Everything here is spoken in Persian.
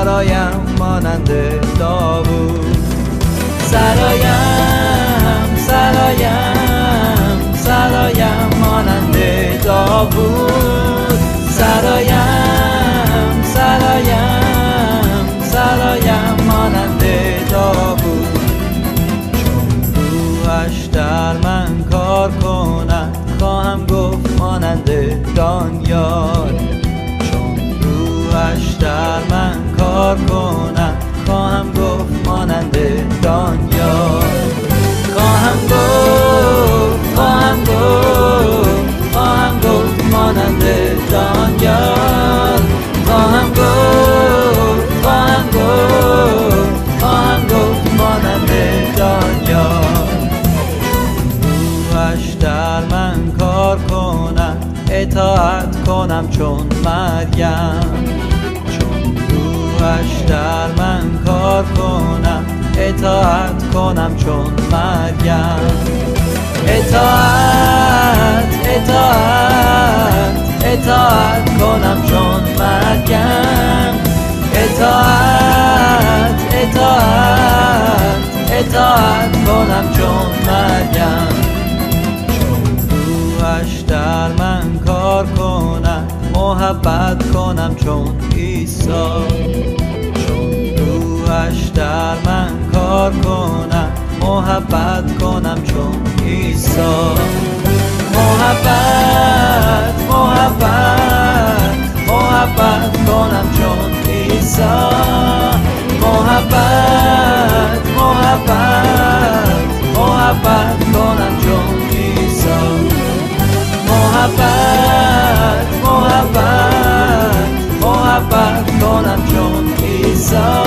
سرایم مانند داوود. سرایم سرایم سرایم مانند داوود. سرایم سرایم سرایم مانند داوود. چون روحش در من کار کند خواهم گفت مانند دانیال. چون روحش در من کار کند خواهم گفت مانند دانیال. خواهم گفت خواهم گفت خواهم گفت مانند دانیال. خواهم گفت خواهم گفت خواهم گفت مانند دانیال. روحش در من کار کند اطاعت کنم چون مریم. چون روحش در من کار کنم اطاعت کنم چون مریم. اطاعت اطاعت اطاعت کنم چون مریم. اطاعت اطاعت اطاعت کنم چون مریم. چون روحش در من کار کند محبت کنم چون عیسی. چون روحش در من کار کند محبت کنم چون عیسی. محبت محبت محبت کنم چون عیسی. محبت محبت محبت کنم چون عیسی. محبت محبت محبت کنم چون عیسی.